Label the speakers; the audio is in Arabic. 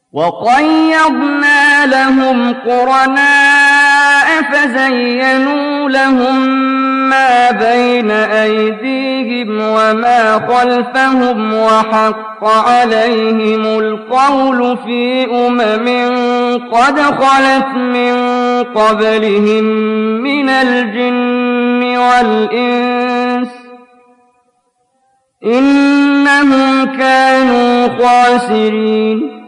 Speaker 1: وقيضنا لهم قرناء فزينوا لهم ما بين أيديهم وما خلفهم وحق عليهم القول في قد خلت من قبلهم من الجن والإنس إنهم كانوا خاسرين.